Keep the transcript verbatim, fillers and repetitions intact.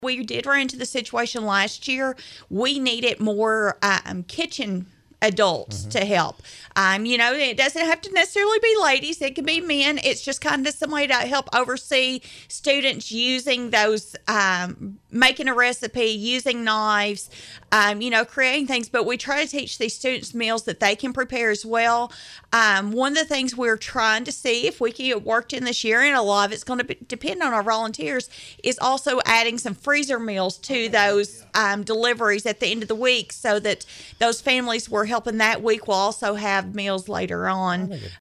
We did run into the situation last year. We needed more um, kitchen adults mm-hmm. to help. Um, you know, it doesn't have to necessarily be ladies. It can be men. It's just kind of somebody to help oversee students using those, um, making a recipe, using knives, um, you know, creating things. But we try to teach these students meals that they can prepare as well. Um, one of the things we're trying to see if we can get worked in this year, and a lot of it's going to be, depend on our volunteers, is also adding some freezer meals to those um, deliveries at the end of the week so that those families we're helping that week will also have meals later on.